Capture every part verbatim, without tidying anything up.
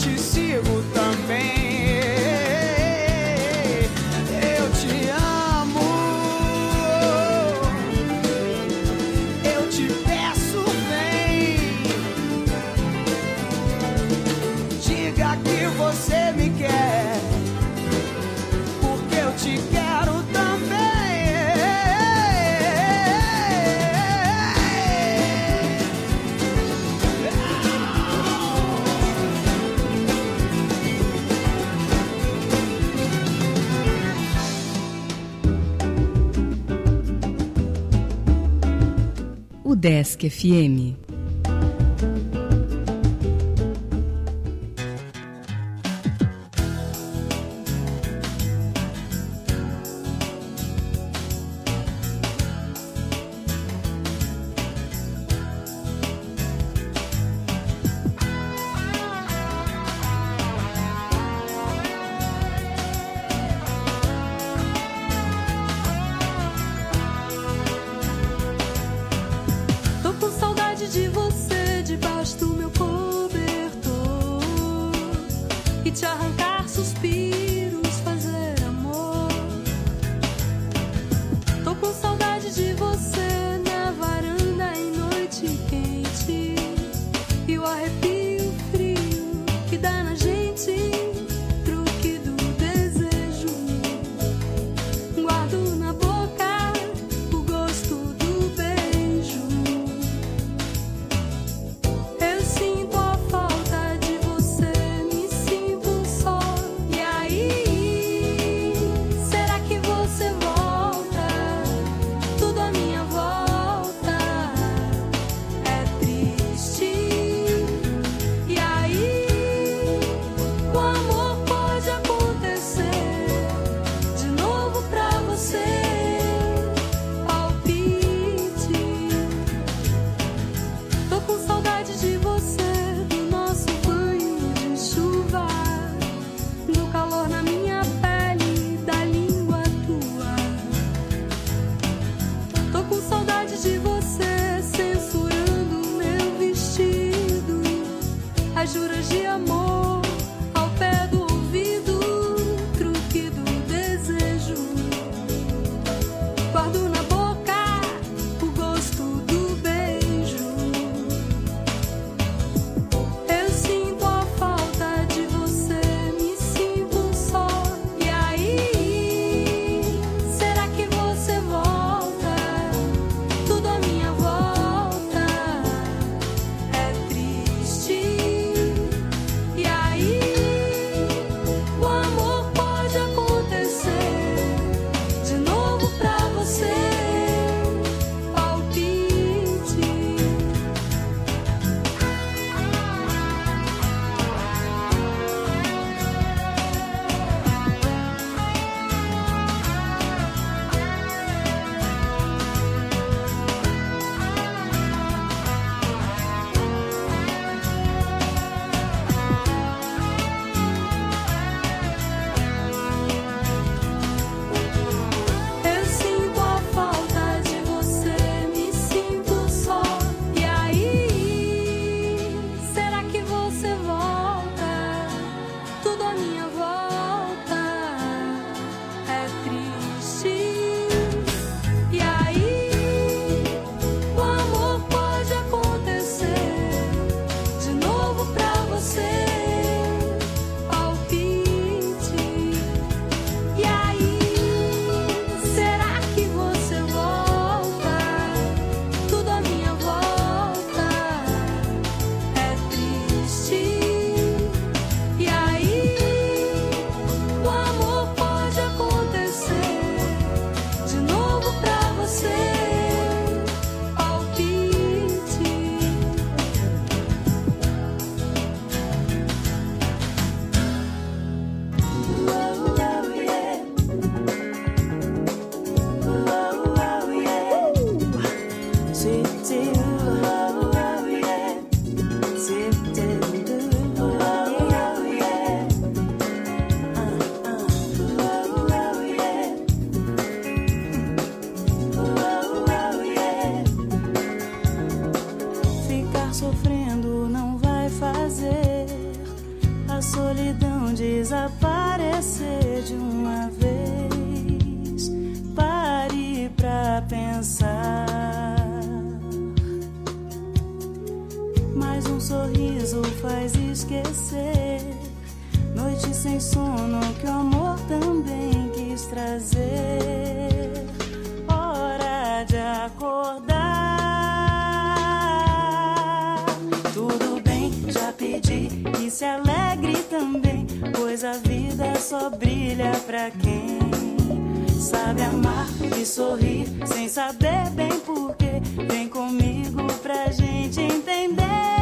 te sigo também. Eu te amo, eu te peço, vem. Diga que você me quer, porque eu te quero também. Udesc F M. a solidão desaparecer de uma vez. Pare pra pensar. Mas um sorriso faz esquecer noite sem sono que o amor também quis trazer. Hora de acordar. Tudo bem, já pedi que se alegre também, pois a vida só brilha pra quem sabe amar e sorrir sem saber bem porquê. Vem comigo pra gente entender.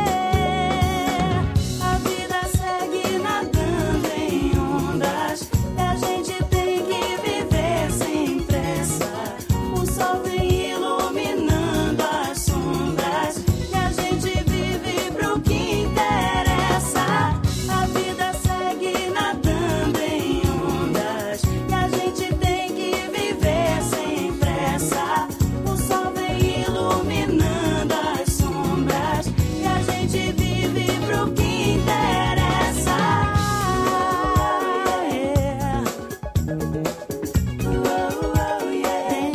A vida segue nadando em ondas e a gente tem que viver sem pressa. O sol vem iluminando as sombras e a gente vive pro que interessa. A vida segue nadando em ondas e a gente tem que viver sem pressa. O sol vem iluminando as sombras e a gente vive pro que interessa. Yeah. Oh, oh, yeah.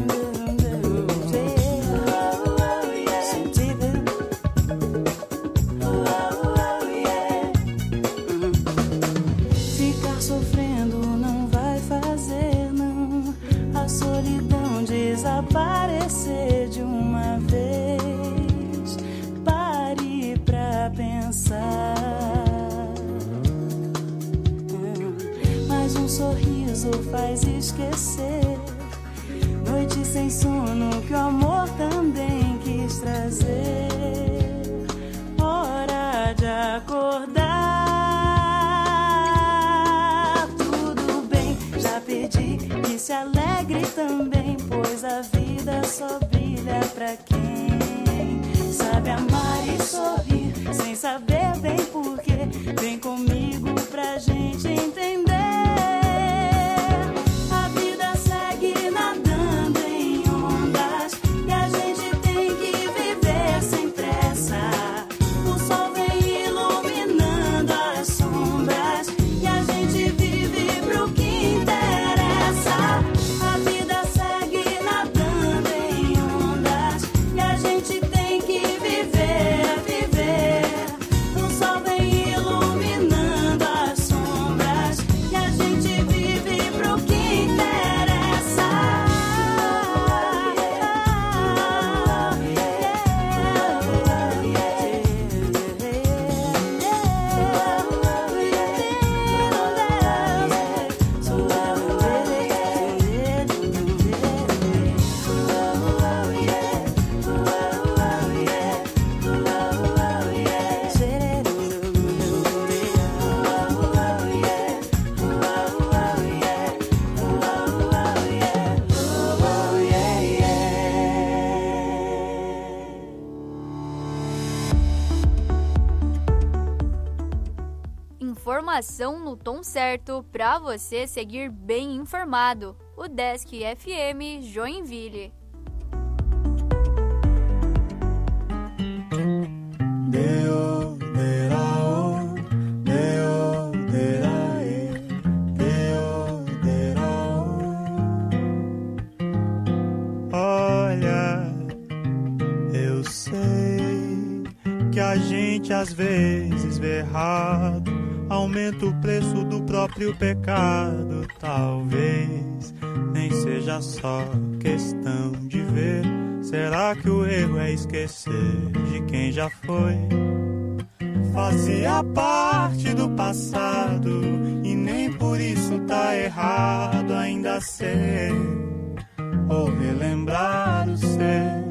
Ficar sofrendo não vai fazer, não, a solidão desaparecer de uma vez. Pare pra pensar. Mas um sorriso faz esquecer noite sem sono que o amor também quis trazer. Hora de acordar. Tudo bem, já pedi que se alegre também, pois a vida só brilha pra quem sabe amar e sorrir sem saber bem porquê. Vem comigo pra gente entender. A vida segue nadando em ondas e a gente tem que viver sem pressa. O sol vem iluminando as sombras e a gente vive pro que interessa. A vida segue nadando em ondas e a gente tem que viver, viver. O sol vem iluminando as sombras e a gente vive pro que interessa. Informação no tom certo para você seguir bem informado. O Desk F M Joinville. Deo, derao, deo, derae, deo, derao. Olha, eu sei que a gente às vezes vê errado, aumenta o preço do próprio pecado. Talvez nem seja só questão de ver. Será que o erro é esquecer de quem já foi? Fazia parte do passado e nem por isso tá errado ainda ser ou relembrar o ser.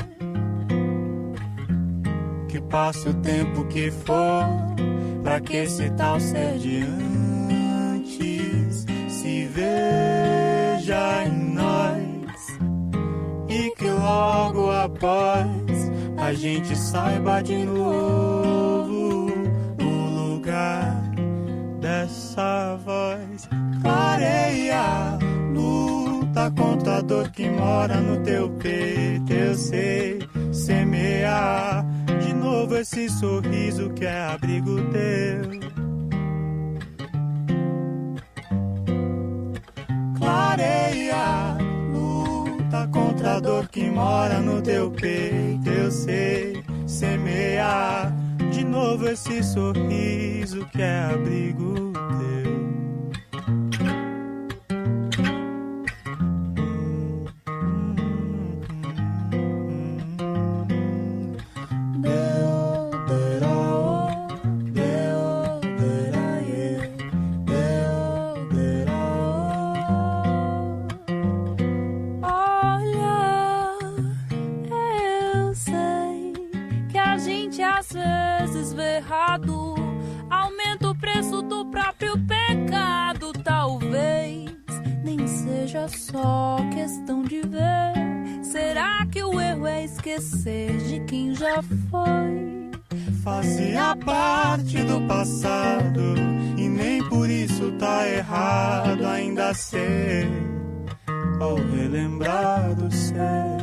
Que passe o tempo que for, pra que esse tal ser de antes se veja em nós, e que logo após a gente saiba de novo o lugar dessa voz. Clareia, luta contra a dor que mora no teu peito. Eu sei semear de novo esse sorriso que é abrigo teu. contra a dor que mora no teu peito. Eu sei semear de novo esse sorriso que é abrigo teu. Aumenta o preço do próprio pecado. Talvez nem seja só questão de ver. Será que o erro é esquecer de quem já foi? Fazia parte do passado e nem por isso tá errado ainda ser ou relembrar do ser.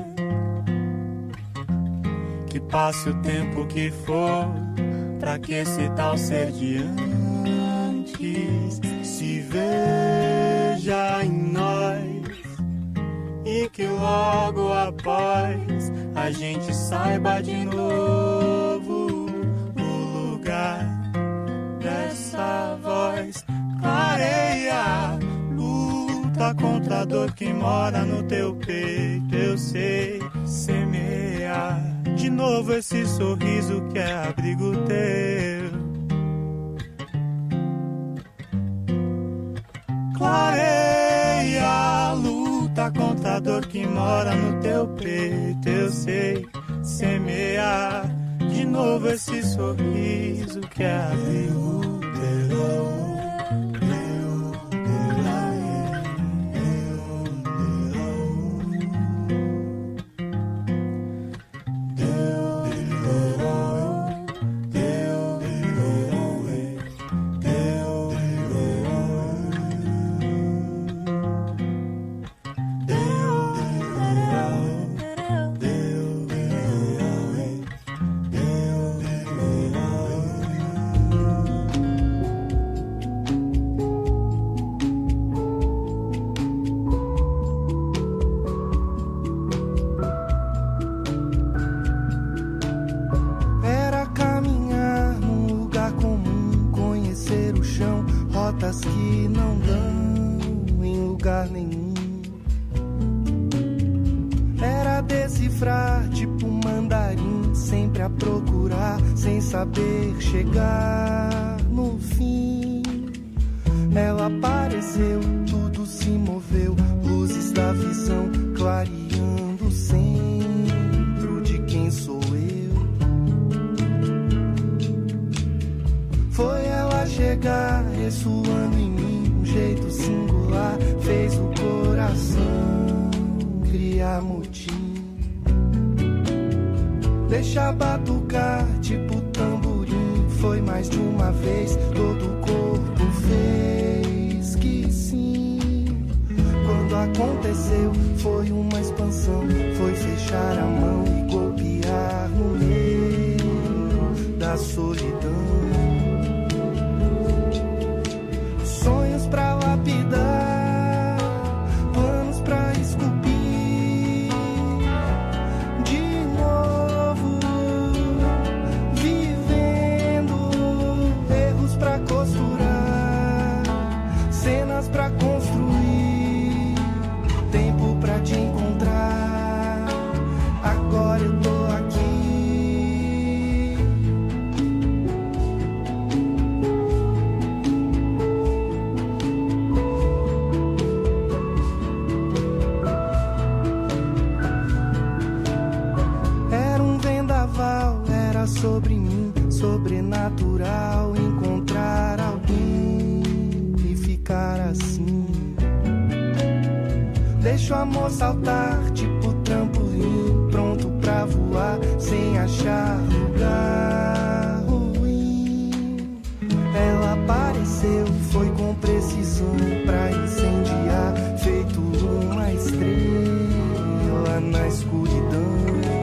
Que passe o tempo que for, pra que esse tal ser de antes se veja em nós, e que logo após a gente saiba de novo o lugar dessa voz. Clareia, luta contra a dor que mora no teu peito. Eu sei semear de novo esse sorriso que é abrigo teu. Clareia, luta contra a dor que mora no teu peito. Eu sei semear de novo esse sorriso que é abrigo teu. Que não dão em lugar nenhum. Era decifrar tipo mandarim, sempre a procurar, sem saber chegar no fim. Ela apareceu, tudo se moveu, luzes da visão clareando o centro de quem sou eu. Foi ela chegar, ressoando em mim, um jeito singular, fez o coração criar motim. Deixa batucar, tipo tamborim, foi mais de uma vez, todo o corpo fez que sim. Quando aconteceu, foi uma expansão, foi fechar a mão e golpear no meio da solidão. Sonhos pra lapidar, planos pra esculpir, de novo, vivendo, erros pra costurar, cenas pra construir, tempo pra te encontrar, agora eu tô aqui. Sobre mim, sobrenatural, encontrar alguém e ficar assim. Deixa o amor saltar, tipo trampolim, pronto pra voar, sem achar lugar ruim. Ela apareceu, foi com precisão pra incendiar, feito uma estrela na escuridão.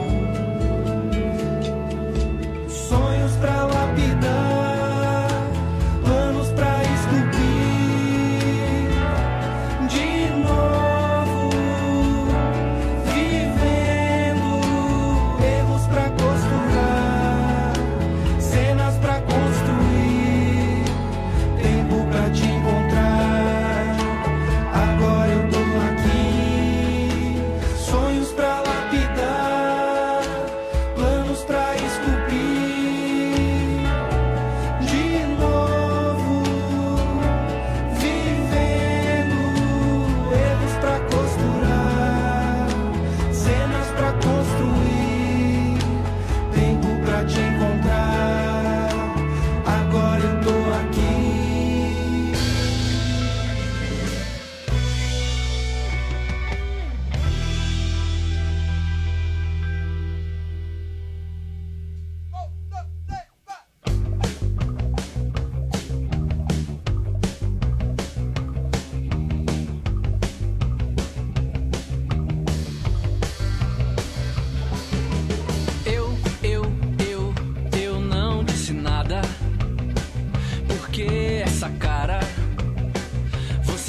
Pra lapidar, planos pra esculpir, de novo,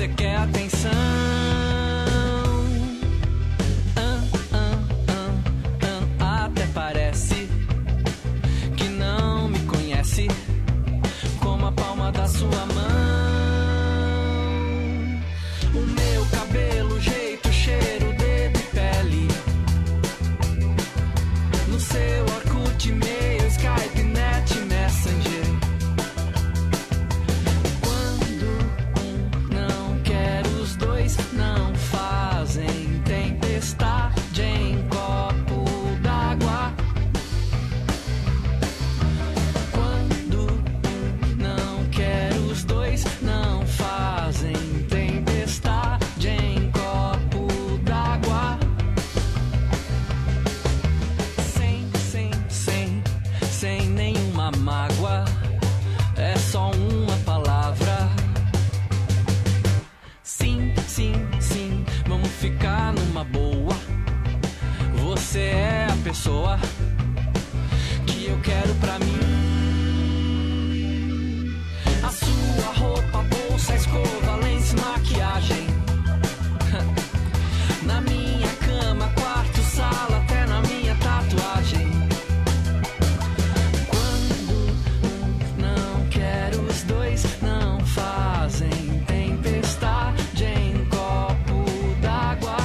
você quer atenção. Ah, ah, ah, ah, até parece que não me conhece como a palma da sua mão. O meu cabelo, jeito, cheiro, dedo e pele. No seu Orkut, e-mail, Skype, Net, Messenger. Quando um não quer, os dois não fazem tempestade em copo d'água. Quando um não quer, os dois não fazem tempestade em copo d'água. Sem, sem, sem, sem nenhuma mágoa. É só uma palavra. Sim, sim, sim, vamos ficar numa boa. Você é a pessoa que eu quero pra mim. A sua roupa, bolsa, escova, lenço, maquiagem. Na minha cama, quarto, sala, até na minha tatuagem. Quando um não quer, os dois não fazem tempestade em copo d'água.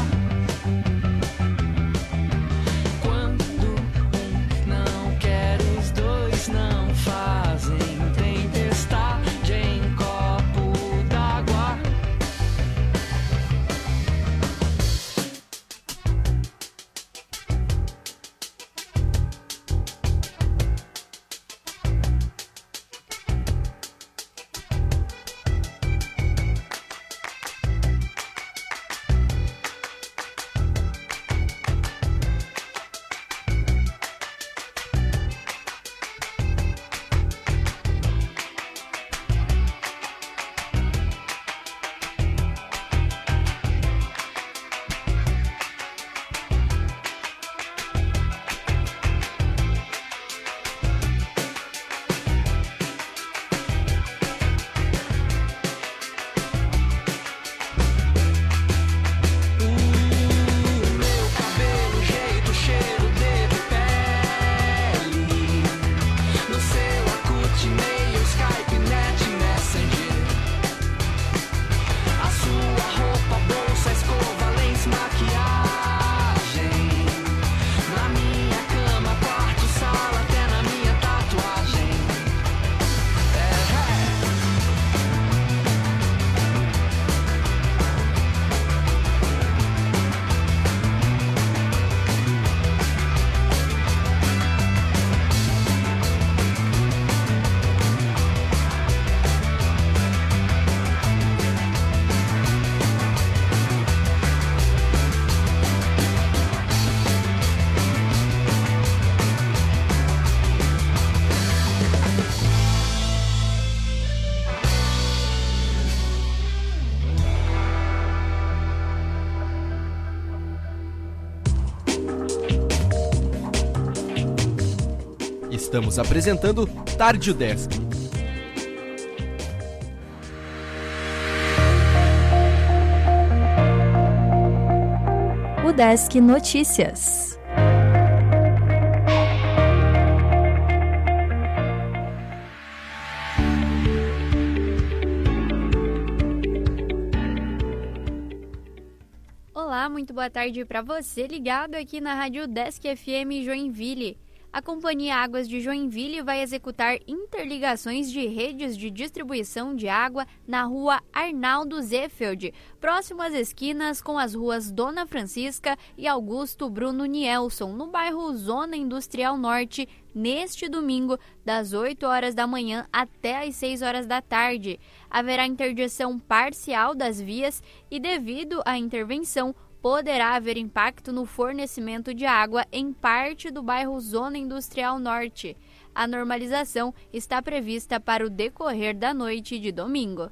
Quando um não quer, os dois não fazem tempestade em copo d'água. O meu cabelo, jeito, cheiro, dedo e pele. No seu Orkut, e-mail, Skype, Net, Messenger. A sua roupa, bolsa, escova, lenço, maquiagem. Na minha cama, quarto, sala, até na minha tatuagem. É. Estamos apresentando Tarde Desk. O Desk Notícias. Olá, muito boa tarde para você ligado aqui na Rádio Desk F M Joinville. A Companhia Águas de Joinville vai executar interligações de redes de distribuição de água na rua Arnaldo Zefeld, próximo às esquinas com as ruas Dona Francisca e Augusto Bruno Nielson, no bairro Zona Industrial Norte, neste domingo, das oito horas da manhã até as seis horas da tarde. Haverá interdição parcial das vias e, devido à intervenção, poderá haver impacto no fornecimento de água em parte do bairro Zona Industrial Norte. A normalização está prevista para o decorrer da noite de domingo.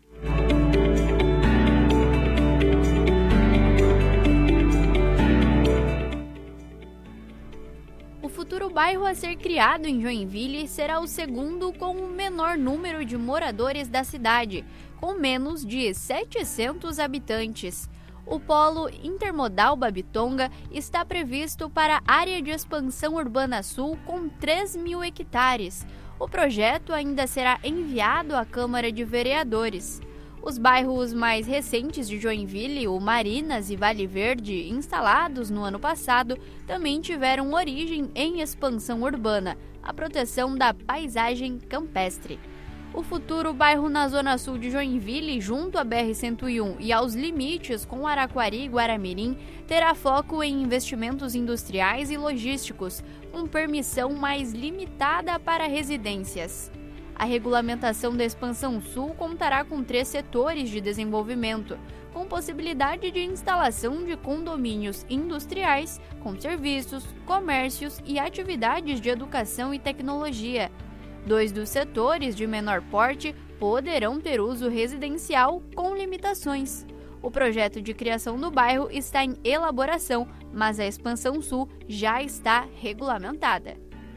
O futuro bairro a ser criado em Joinville será o segundo com o menor número de moradores da cidade, com menos de setecentos habitantes. O Polo Intermodal Babitonga está previsto para a área de expansão urbana sul com três mil hectares. O projeto ainda será enviado à Câmara de Vereadores. Os bairros mais recentes de Joinville, o Marinas e Vale Verde, instalados no ano passado, também tiveram origem em expansão urbana, a proteção da paisagem campestre. O futuro bairro na zona sul de Joinville, junto à B R cento e um e aos limites com Araquari e Guaramirim, terá foco em investimentos industriais e logísticos, com permissão mais limitada para residências. A regulamentação da Expansão Sul contará com três setores de desenvolvimento, com possibilidade de instalação de condomínios industriais, com serviços, comércios e atividades de educação e tecnologia. Dois dos setores de menor porte poderão ter uso residencial com limitações. O projeto de criação do bairro está em elaboração, mas a Expansão Sul já está regulamentada.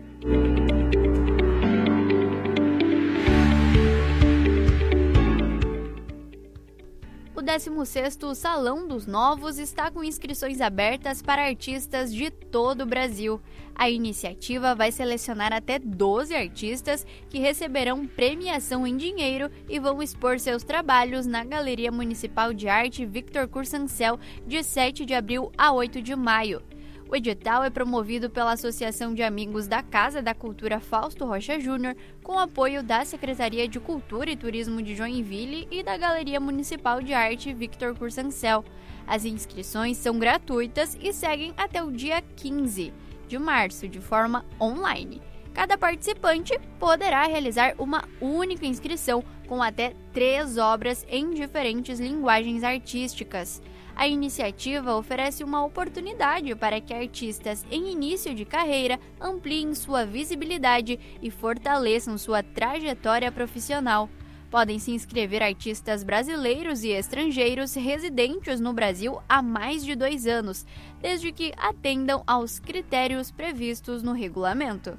O décimo sexto Salão dos Novos está com inscrições abertas para artistas de todo o Brasil. A iniciativa vai selecionar até doze artistas que receberão premiação em dinheiro e vão expor seus trabalhos na Galeria Municipal de Arte Victor Cursancel de sete de abril a oito de maio. O edital é promovido pela Associação de Amigos da Casa da Cultura Fausto Rocha Júnior, com apoio da Secretaria de Cultura e Turismo de Joinville e da Galeria Municipal de Arte Victor Cursancel. As inscrições são gratuitas e seguem até o dia quinze de março, de forma online. Cada participante poderá realizar uma única inscrição com até três obras em diferentes linguagens artísticas. A iniciativa oferece uma oportunidade para que artistas em início de carreira ampliem sua visibilidade e fortaleçam sua trajetória profissional. Podem se inscrever artistas brasileiros e estrangeiros residentes no Brasil há mais de dois anos, desde que atendam aos critérios previstos no regulamento.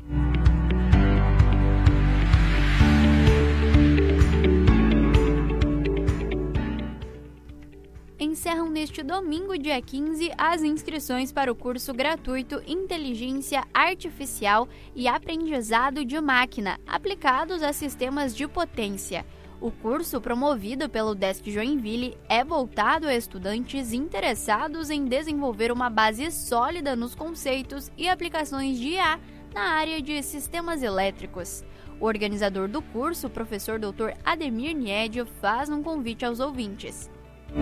Encerram neste domingo, dia quinze, as inscrições para o curso gratuito Inteligência Artificial e Aprendizado de Máquina, aplicados a sistemas de potência. O curso, promovido pelo Desk Joinville, é voltado a estudantes interessados em desenvolver uma base sólida nos conceitos e aplicações de I A na área de sistemas elétricos. O organizador do curso, o professor doutor Ademir Niedio, faz um convite aos ouvintes.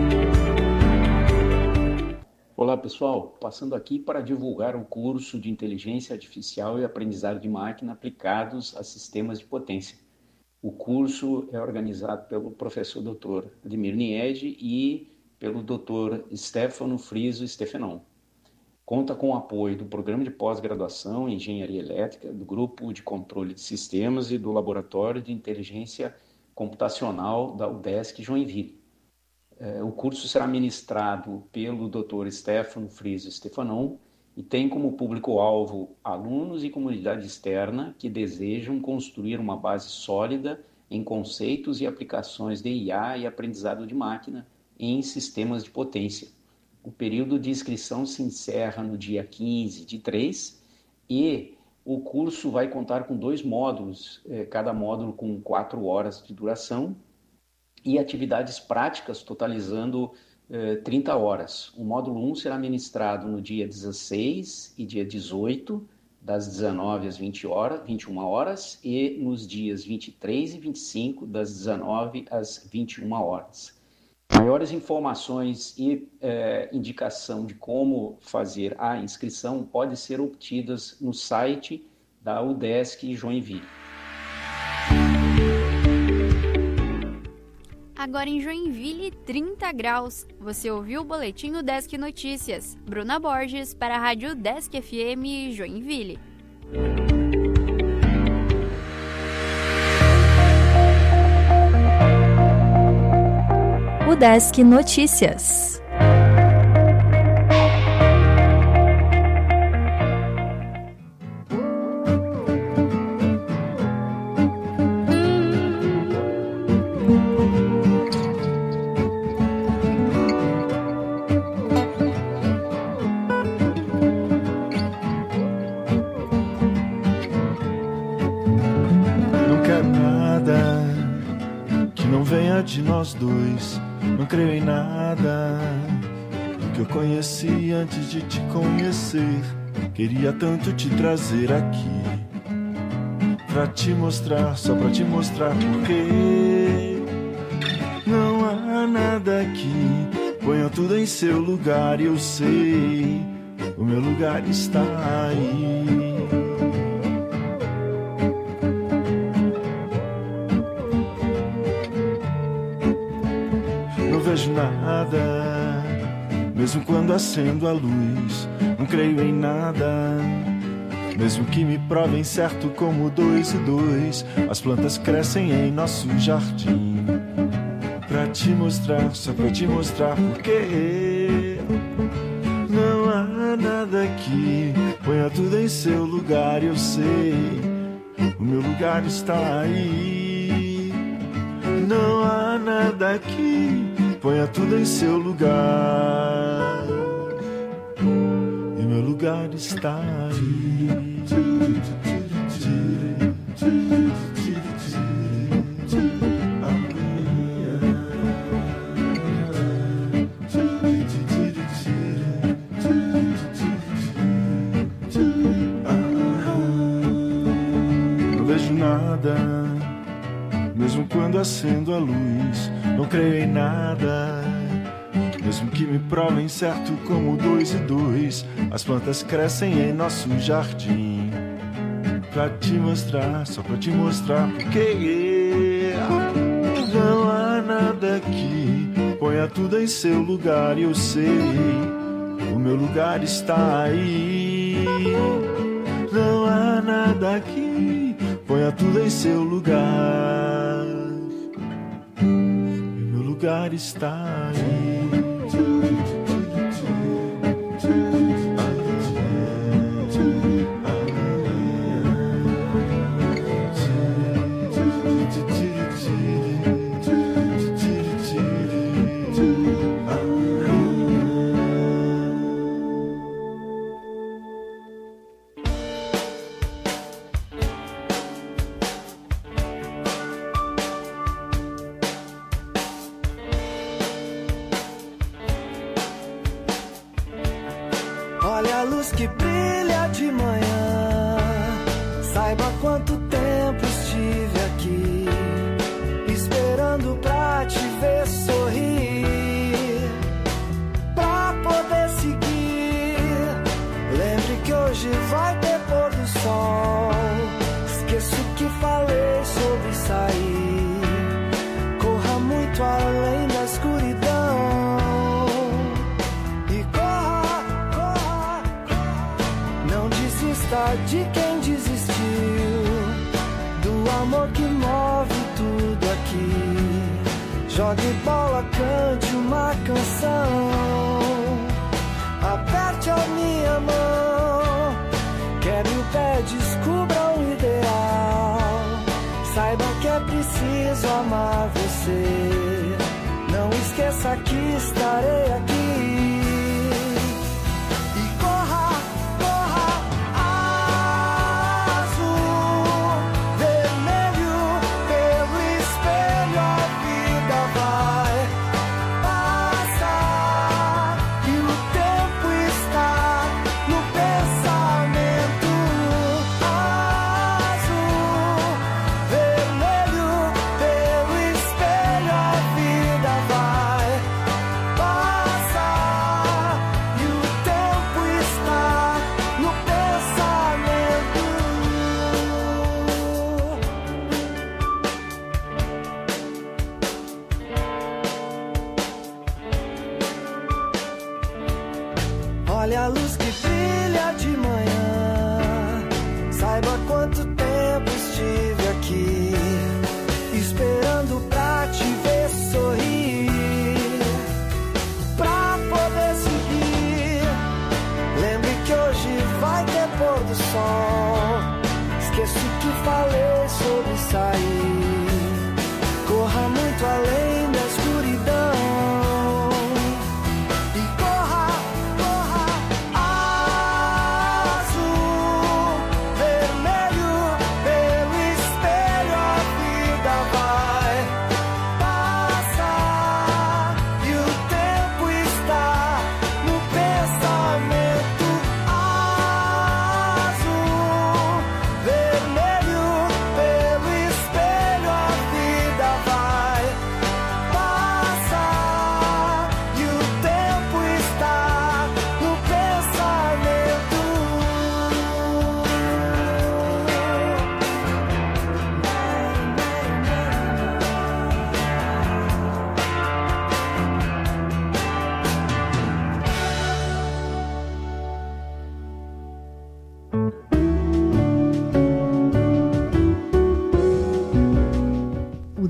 Olá pessoal, passando aqui para divulgar o curso de Inteligência Artificial e Aprendizado de Máquina aplicados a sistemas de potência. O curso é organizado pelo professor doutor Ademir Niede e pelo doutor Stefano Friso Stefanon. Conta com o apoio do Programa de Pós-Graduação em Engenharia Elétrica, do Grupo de Controle de Sistemas e do Laboratório de Inteligência Computacional da U D E S C Joinville. O curso será ministrado pelo doutor Stefano Friso Stefanon e tem como público-alvo alunos e comunidade externa que desejam construir uma base sólida em conceitos e aplicações de I A e aprendizado de máquina em sistemas de potência. O período de inscrição se encerra no dia quinze de três e o curso vai contar com dois módulos, cada módulo com quatro horas de duração, e atividades práticas totalizando eh, trinta horas. O módulo um será ministrado no dia dezesseis e dia dezoito, das dezenove às vinte horas, vinte e uma horas, e nos dias vinte e três e vinte e cinco, das dezenove às vinte e uma horas. Maiores informações e eh, indicação de como fazer a inscrição podem ser obtidas no site da U D E S C Joinville. Agora em Joinville, trinta graus. Você ouviu o Boletim U D E S C Notícias. Bruna Borges para a Rádio U D E S C F M Joinville. U D E S C Notícias. de nós dois. Não creio em nada do que eu conheci antes de te conhecer. Queria tanto te trazer aqui pra te mostrar, só pra te mostrar porque não há nada aqui. Ponha tudo em seu lugar e eu sei, o meu lugar está aí. Não vejo nada, mesmo quando acendo a luz. Não creio em nada, mesmo que me provem certo como dois e dois. As plantas crescem em nosso jardim pra te mostrar, só pra te mostrar porque não há nada aqui. Ponha tudo em seu lugar e eu sei, o meu lugar está aí. Não há nada aqui. Ponha tudo em seu lugar e meu lugar está aí. Não vejo nada, mesmo quando acendo a luz. Não creio em nada, mesmo que me provem certo como dois e dois. As plantas crescem em nosso jardim pra te mostrar, só pra te mostrar porque não há nada aqui. Ponha tudo em seu lugar e eu sei, o meu lugar está aí. Não há nada aqui. Ponha tudo em seu lugar, meu lugar está aí. Olha a luz que brilha de manhã. Saiba quanto tempo estive aqui, esperando pra te ver sorrir, pra poder seguir. Lembre que hoje vai ter pôr do sol. Esqueço que falei sobre sair. Corra muito além da escuridão. De quem desistiu do amor que move tudo aqui. Jogue bola, cante uma canção, aperte a minha mão, quebre o pé, descubra um ideal. Saiba que é preciso amar você. Não esqueça que estarei aqui. Passa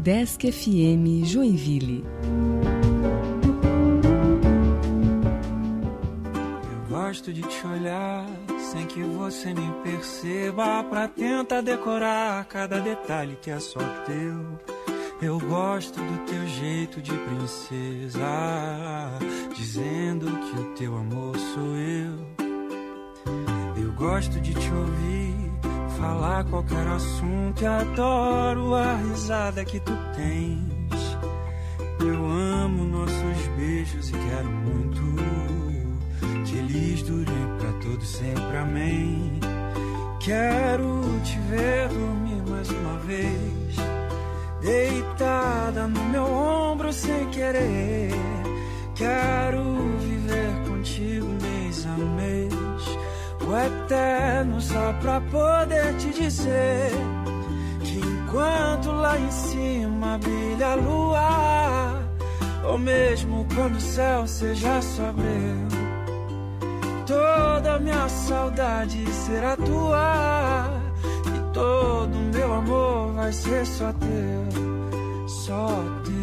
Udesc F M Joinville. Eu gosto de te olhar sem que você nem perceba, pra tentar decorar cada detalhe que é só teu. Eu gosto do teu jeito de princesa, dizendo que o teu amor sou eu. Eu gosto de te ouvir falar qualquer assunto e adoro a risada que tu tens. Eu amo nossos beijos e quero muito que eles durem pra todo sempre, amém. Quero te ver dormir mais uma vez, deitada no meu ombro sem querer. Quero viver contigo mês a mês, o eterno, só pra poder te dizer que enquanto lá em cima brilha a lua, ou mesmo quando o céu seja só breu, toda minha saudade será tua e todo meu amor vai ser só teu, só teu.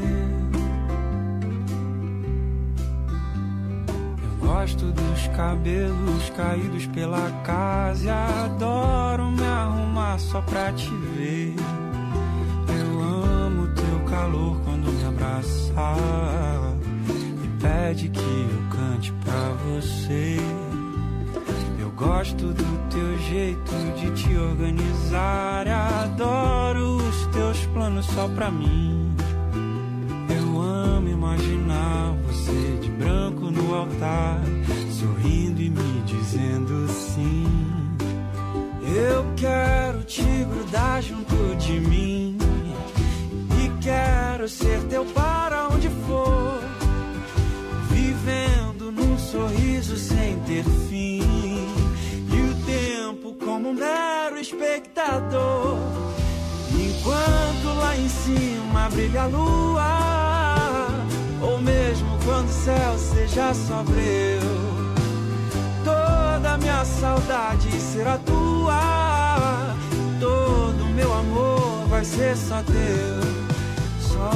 Eu gosto dos cabelos caídos pela casa e adoro me arrumar só pra te ver. Eu amo teu calor quando me abraça e pede que eu cante pra você. Eu gosto do teu jeito de te organizar e adoro os teus planos só pra mim. Eu amo imaginar você de branco no altar, sorrindo e me dizendo sim. Eu quero te grudar junto de mim e quero ser teu para onde for, vivendo num sorriso sem ter fim, e o tempo como um mero espectador, enquanto lá em cima brilha a lua, ou mesmo quando o céu seja só breu. Toda minha saudade será tua, todo meu amor vai ser só teu, só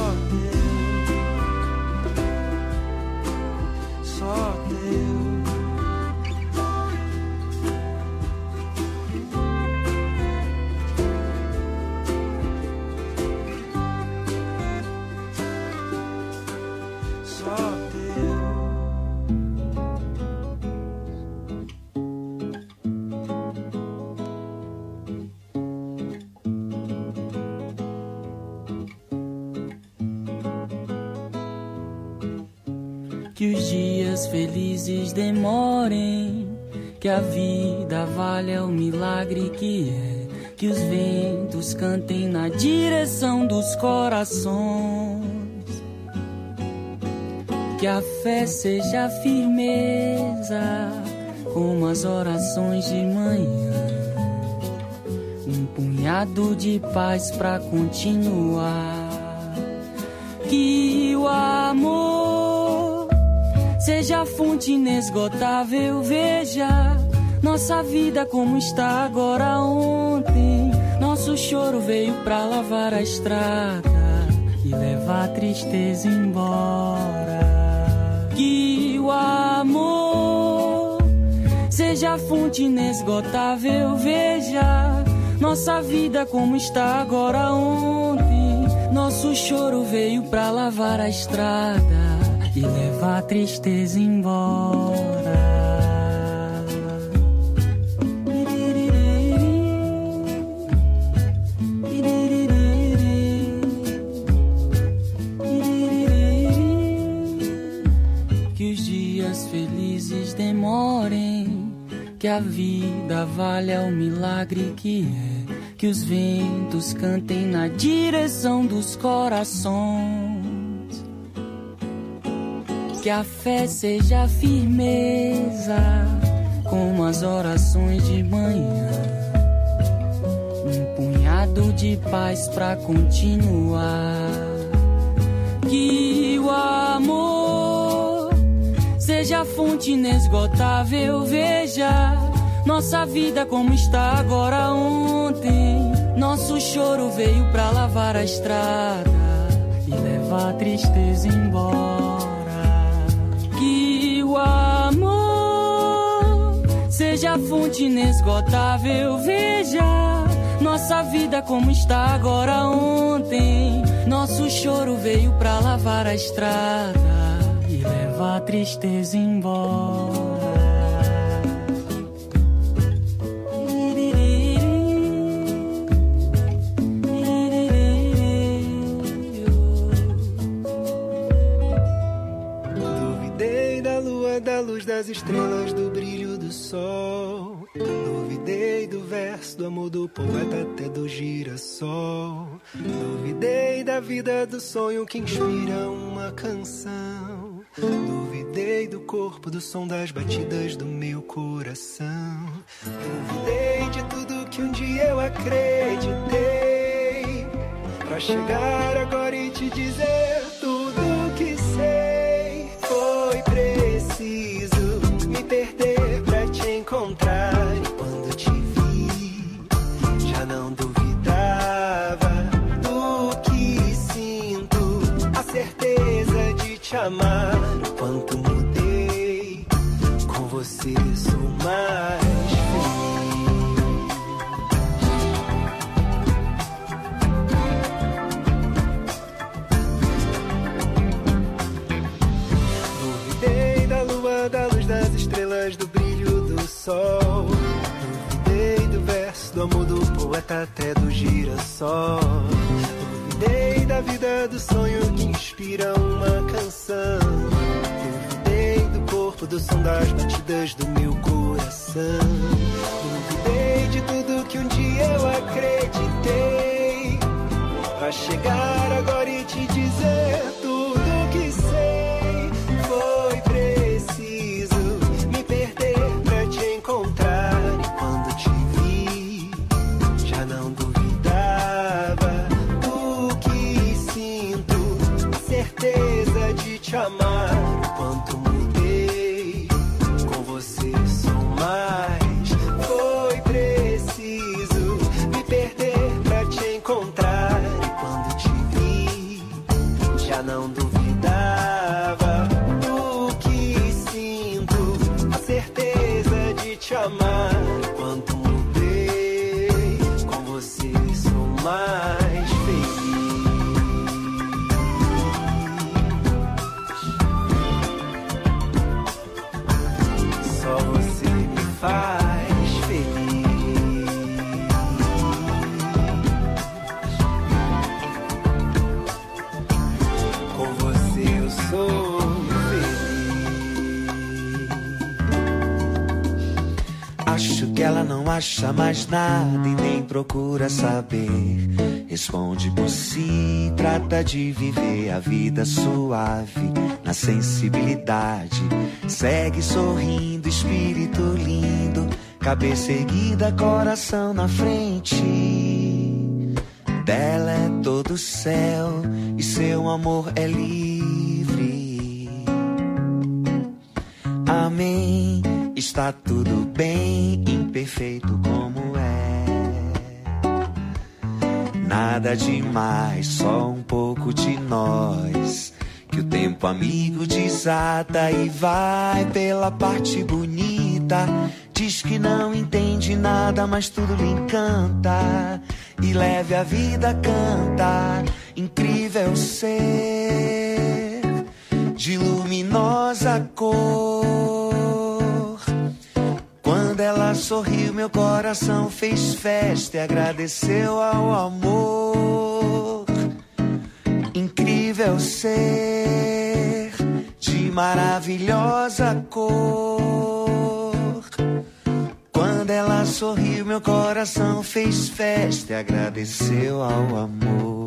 teu, só teu. Que os dias felizes demorem, que a vida valha o milagre que é, que os ventos cantem na direção dos corações, que a fé seja firmeza, como as orações de manhã, um punhado de paz pra continuar, que o amor seja a fonte inesgotável, veja nossa vida como está agora. Ontem nosso choro veio pra lavar a estrada e levar a tristeza embora. Que o amor seja a fonte inesgotável, veja nossa vida como está agora. Ontem nosso choro veio pra lavar a estrada e levar a tristeza embora. Que os dias felizes demorem, que a vida valha o milagre que é, que os ventos cantem na direção dos corações, que a fé seja firmeza, como as orações de manhã, um punhado de paz pra continuar. Que o amor seja a fonte inesgotável, veja nossa vida como está agora. Ontem nosso choro veio pra lavar a estrada leva a tristeza embora. Que o amor seja a fonte inesgotável. Veja nossa vida como está agora. Ontem nosso choro veio pra lavar a estrada e levar a tristeza embora. Da luz das estrelas, do brilho do sol. Duvidei do verso, do amor do poeta até do girassol. Duvidei da vida, do sonho que inspira uma canção. Duvidei do corpo, do som das batidas do meu coração. Duvidei de tudo que um dia eu acreditei, pra chegar agora e te dizer tudo que sei. Foi preciso me perder pra te encontrar. E quando te vi, já não duvidava do que sinto. A certeza de te amar. O quanto mudei, com você sou mais da luz das estrelas, do brilho do sol. Duvidei do verso, do amor do poeta até do girassol. Duvidei da vida, do sonho que inspira uma canção. Duvidei do corpo, do som das batidas do meu coração. Duvidei de tudo que um dia eu acreditei, pra chegar agora e te dizer tudo que sei. Foi preciso me perder pra te encontrar. E quando te vi, já não duvidava do que sinto. Certeza de te amar. O quanto mudei, com você sou mais. Foi preciso me perder pra te encontrar. E quando te vi, já não duvidava te amar. Quanto mudei, com você sou mais feliz. Só você me faz feliz. Com você eu sou Acho que ela não acha mais nada e nem procura saber. Responde por si, trata de viver a vida suave, na sensibilidade. Segue sorrindo, espírito lindo, cabeça erguida, coração na frente. Dela é todo céu e seu amor é livre. Amém. Está tudo bem, imperfeito como é. Nada demais, só um pouco de nós. Que o tempo amigo desata e vai pela parte bonita. Diz que não entende nada, mas tudo lhe encanta. E leve a vida, canta. Incrível ser, de luminosa cor. Quando ela sorriu, meu coração fez festa e agradeceu ao amor. Incrível ser, de maravilhosa cor. Quando ela sorriu, meu coração fez festa e agradeceu ao amor.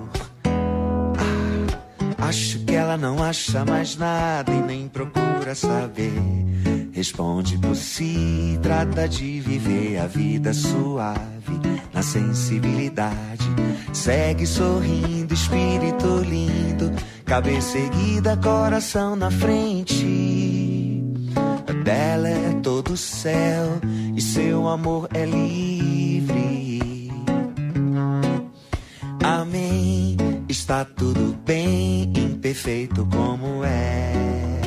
Ah, acho que ela não acha mais nada e nem procura saber. Responde por si, trata de viver a vida suave, na sensibilidade. Segue sorrindo, espírito lindo, cabeça erguida, coração na frente. Dela é todo céu e seu amor é livre. Amém. está tudo bem, imperfeito como é.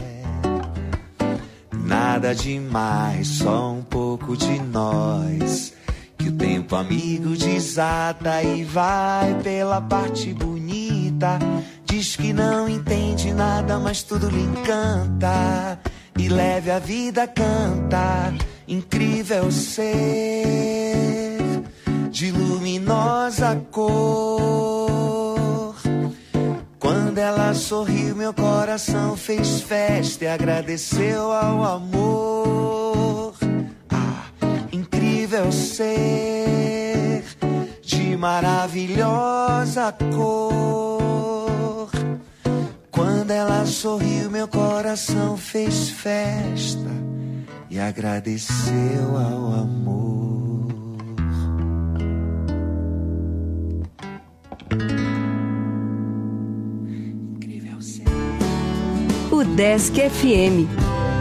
Nada demais, só um pouco de nós. Que o tempo amigo desata e vai pela parte bonita. Diz que não entende nada, mas tudo lhe encanta. E leve a vida canta, incrível ser, de luminosa cor. Quando ela sorriu, meu coração fez festa e agradeceu ao amor. Ah, incrível ser, de maravilhosa cor. Quando ela sorriu, meu coração fez festa e agradeceu ao amor. Incrível ser. O Desk F M.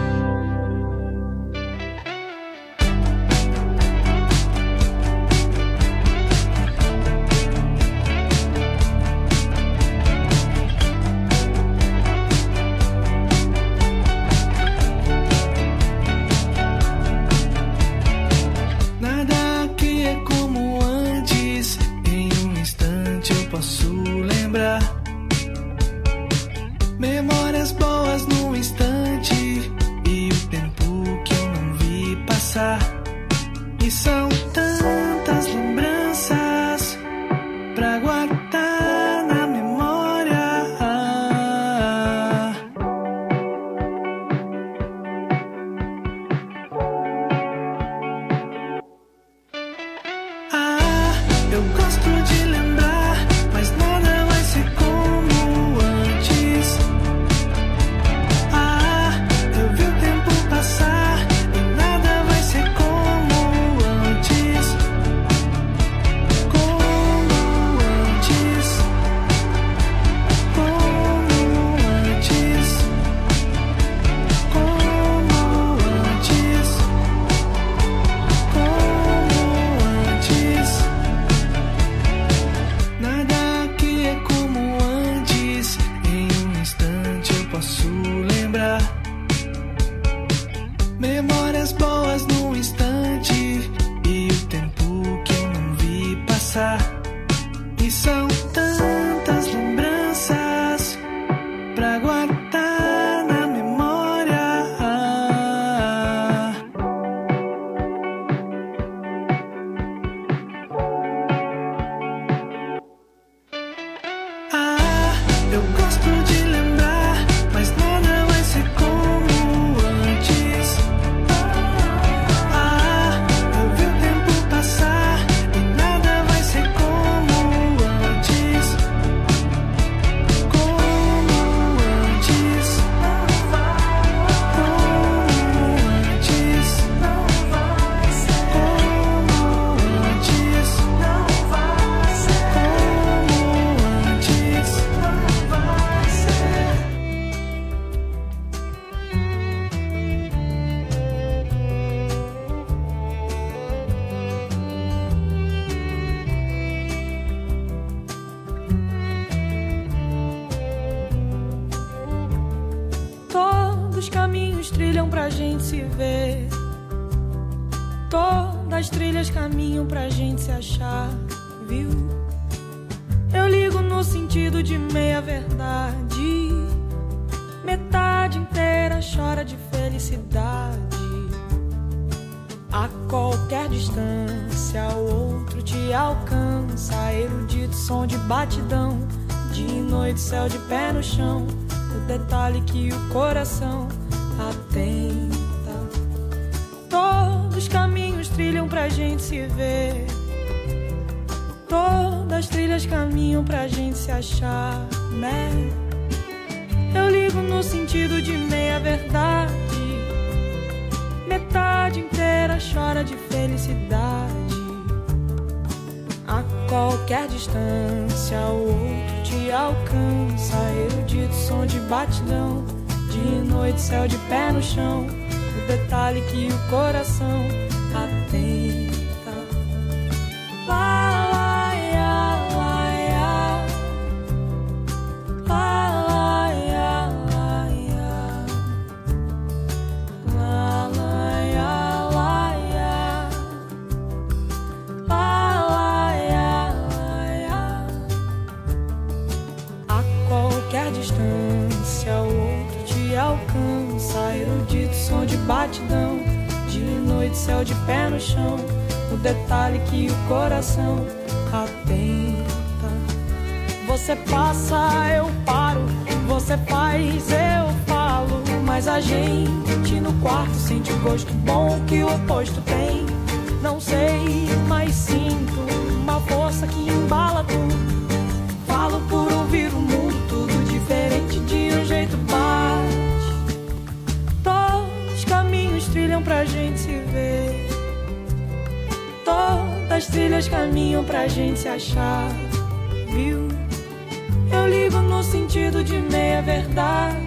E são tantas lembranças pra guardar na memória. Ah, eu gosto de lembrar, mas nada vai ser como antes. Ah, eu vi o tempo passar e nada vai ser como memórias boas num instante e o tempo que eu não vi passar. E são tantas lembranças pra guardar na memória. Ah, eu gosto de lembrar, mas nada vai ser como antes. Todos os caminhos trilham pra gente se ver. Todas as trilhas caminham pra gente se achar, viu? Eu ligo no sentido de meia verdade. Metade inteira chora de felicidade. A qualquer distância o outro te alcança. Erudito som de batidão. De noite céu de pé no chão. O detalhe que o coração atenta. Todos os caminhos trilham pra gente se ver. Todas as trilhas caminham pra gente se achar, né? Eu ligo no sentido de meia verdade. Metade inteira chora de felicidade. A qualquer distância o outro te alcança. Erudito som de batidão. De noite céu de pé no chão. O detalhe que o coração atenta. Lá, lá, ia, lá, ia. distância, o outro te alcança. Erudito som de batidão, de noite céu de pé no chão. O detalhe que o coração atenta. Você passa, eu paro. Você faz, eu falo. Mas a gente no quarto sente o gosto bom que o oposto tem. Não sei, mas sinto uma força que embala tudo. Falo por ouvir o mundo, tudo diferente de um jeito bate. Todos os caminhos trilham pra gente se ver. Todas as trilhas caminham pra gente se achar, viu? Eu ligo no sentido de meia verdade.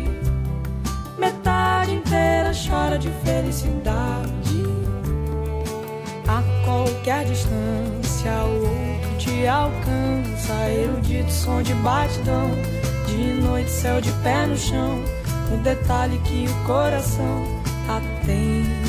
Metade inteira chora de felicidade. A qualquer distância o outro te alcança. Erudito som de batidão, de noite céu de pé no chão. O detalhe que o coração atenta.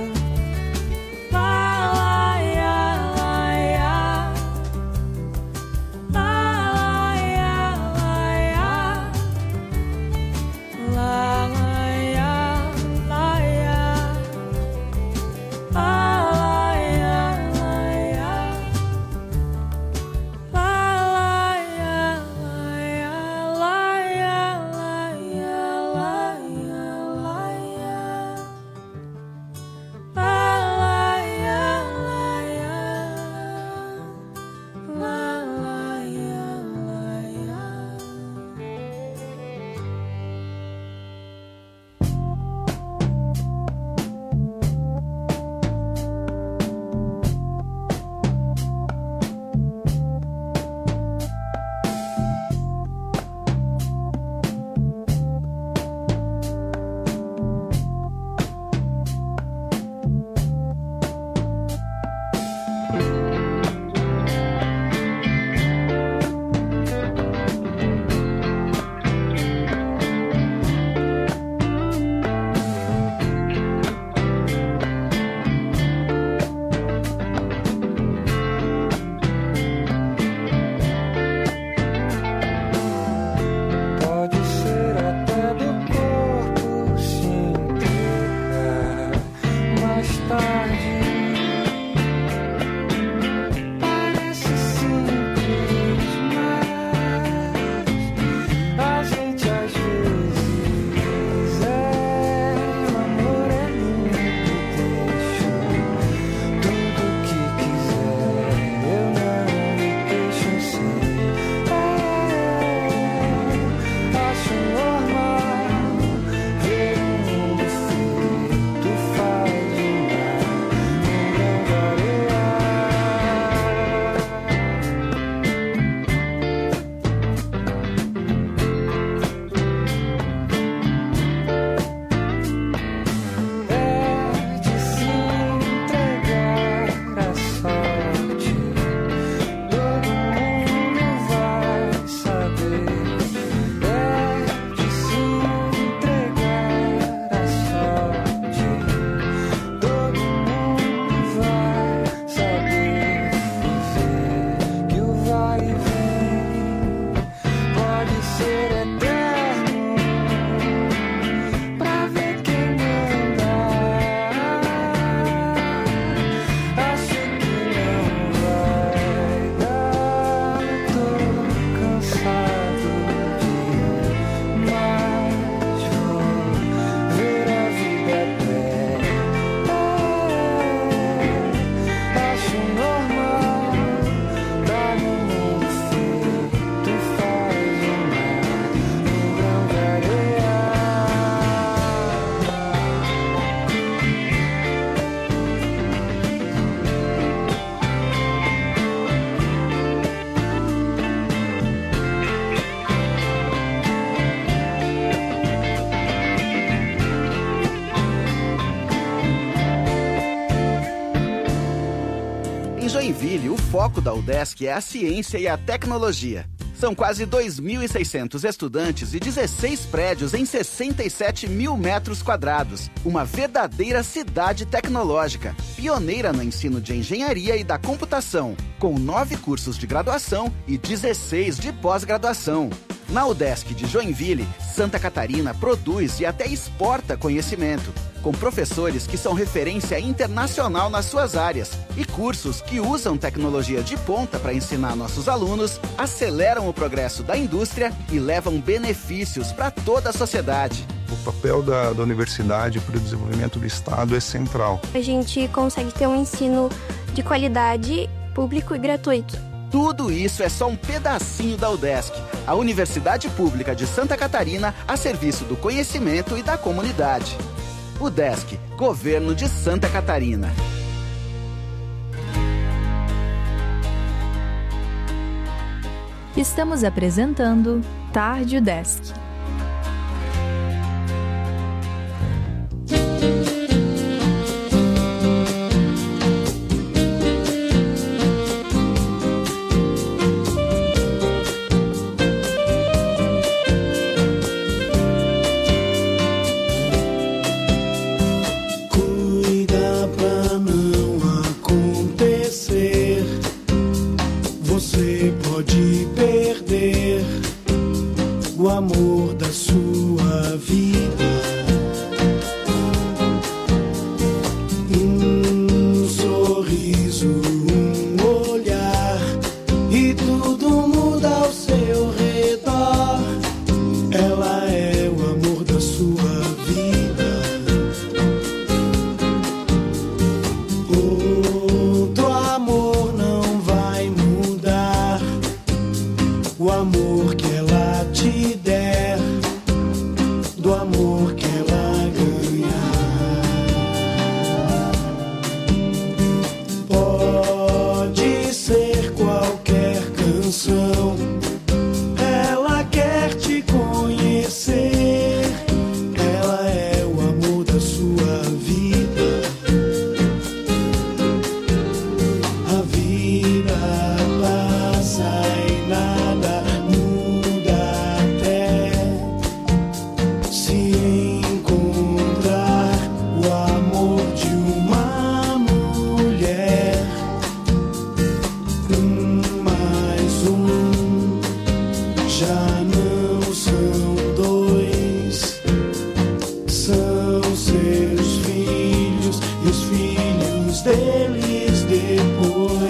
Joinville, o foco da UDESC é a ciência e a tecnologia. São quase dois mil e seiscentos estudantes e dezesseis prédios em sessenta e sete mil metros quadrados. Uma verdadeira cidade tecnológica, pioneira no ensino de engenharia e da computação, com nove cursos de graduação e dezesseis de pós-graduação. Na UDESC de Joinville, Santa Catarina produz e até exporta conhecimento, com professores que são referência internacional nas suas áreas e cursos que usam tecnologia de ponta para ensinar nossos alunos, aceleram o progresso da indústria e levam benefícios para toda a sociedade. O papel da, da universidade para o desenvolvimento do Estado é central. A gente consegue ter um ensino de qualidade, público e gratuito. Tudo isso é só um pedacinho da UDESC, a Universidade Pública de Santa Catarina a serviço do conhecimento e da comunidade. UDESC, Governo de Santa Catarina. Estamos apresentando Tarde UDESC. Amor da sua vida, um sorriso, um olhar e tudo muda ao seu redor. Ela é o amor da sua vida. Outro amor não vai mudar o amor que ela te der, do amor que ela ganhar. Pode ser qualquer canção, ela quer te conhecer. Ela é o amor da sua vida. A vida passa e nada deles depois.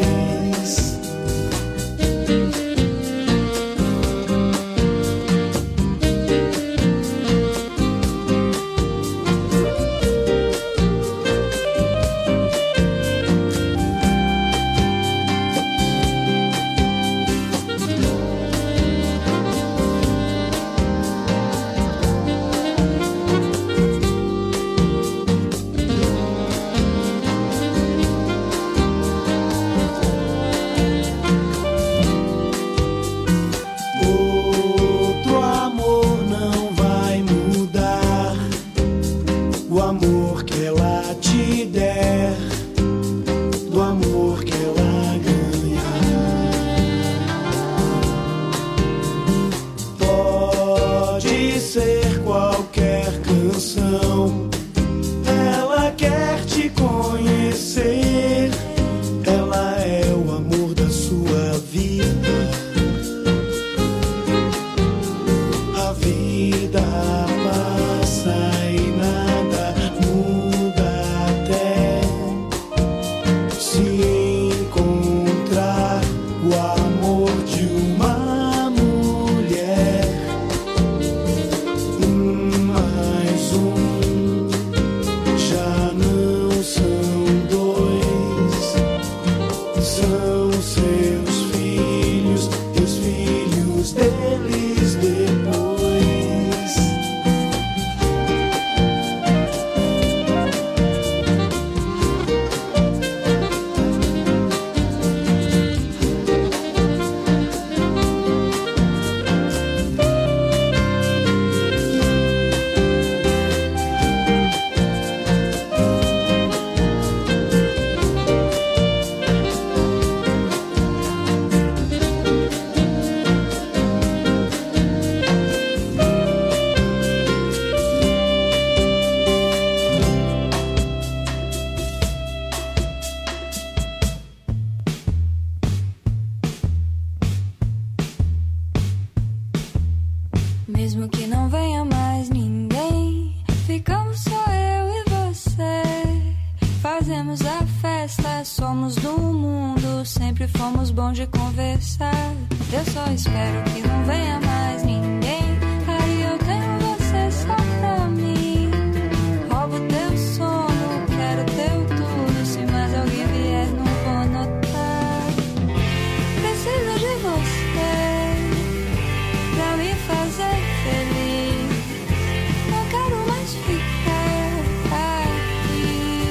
Mesmo que não venha mais ninguém, ficamos só eu e você. Fazemos a festa, somos do mundo, sempre fomos bons de conversar. Eu só espero que não venha mais ninguém, aí eu tenho você só pra mim. Roubo teu sono, quero teu tudo, se mais alguém vier não vou notar. Preciso de você pra me fazer feliz, não quero mais ficar aqui.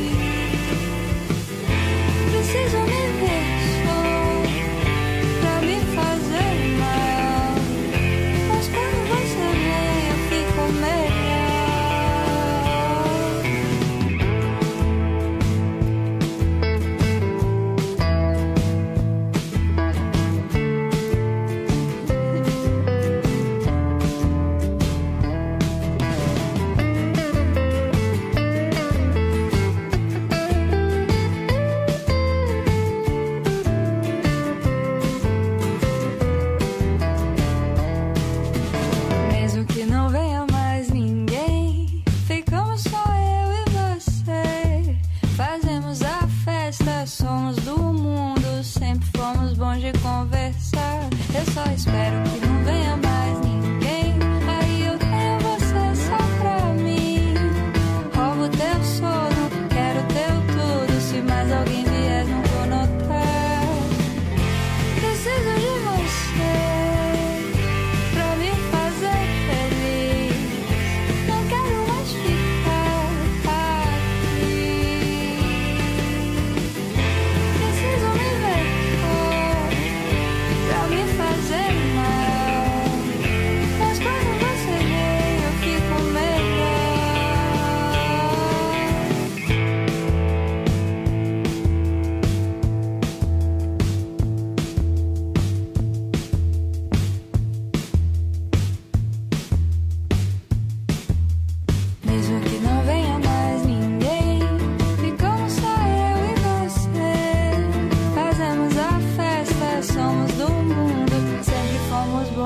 Preciso me ver só pra me fazer mal, mas quando você vem eu fico melhor. Mesmo que não venha mais ninguém, ficamos só eu e você. Fazemos a festa, somos do mundo, sempre fomos bons de conversar. Eu só espero que não venha mais ninguém, aí eu tenho você só pra mim. Roubo teu sono, quero teu tudo, se mais alguém vier não vou notar. Preciso de você pra me fazer feliz, não quero mais ficar aqui. Preciso me ver só pra me fazer mal, mas quando você vem eu fico melhor. Mesmo que não venha mais ninguém, ficamos só eu e você. Fazemos a festa, somos do mundo, sempre fomos bons.